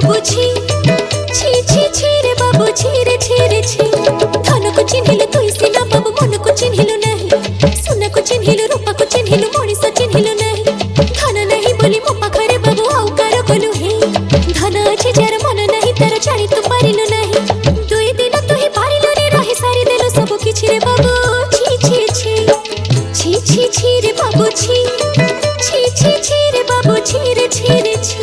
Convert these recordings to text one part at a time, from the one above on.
बाबू छी छी छी छी रे बाबू छी रे छी रे छी। धन को चिन्हिलु तुई सिना बाबू मन को चिन्हिलु नहीं। सुना को चिन्हिलु रूपा को चिन्हिलु मनीष चिन्हिलु नहीं। धन नहीं बोली मो पाखरे बाबू आउ कार गलु हे। धन अछि जार मन नहीं तार जानी तू पारिलु नहीं। दुई दिन तू ही पारिलु रे रही सारी देलु सब किछि रे बाबू छी छी छी छी छी छी रे बाबू छी छी छी छी रे बाबू छी रे छी रे छी।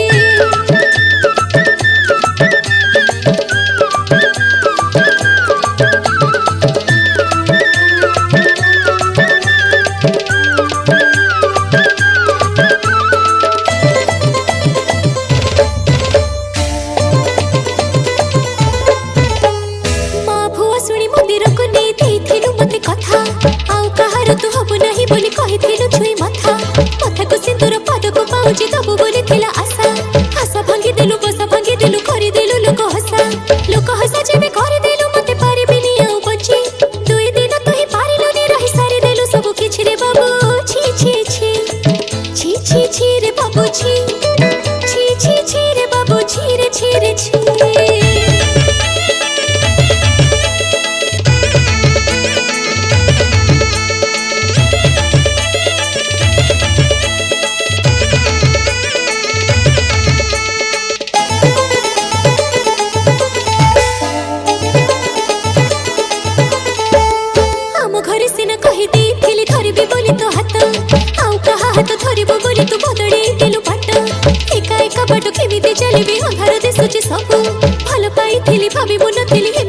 तू हबु नहीं बोली कहिथिलु छुई मथा मथा को सिंदूर पाद को पाउची दबु बोली थिला आशा। आशा भांगी देलु बसा भांगी देलु करि देलु लोक हसा जेबे करि देलु मते पारिबिनी आउ बची। दुई दिन तू ही पारिलु नी रही सारी देलु सब किछि रे बाबू छी छी छी छी छी छी रे बाबू छी छी छी छी रे बाबू छी रे छी रे छी। कही देथिली धरिबी बोली तो हाथ आउ कहा हाथ धरिबो बोली तू बदड़ी देलु बाट। एका एका बाट केमिति चलिबी अंधार दिसुची सब भल पाइथिली भाबी मुनथिली।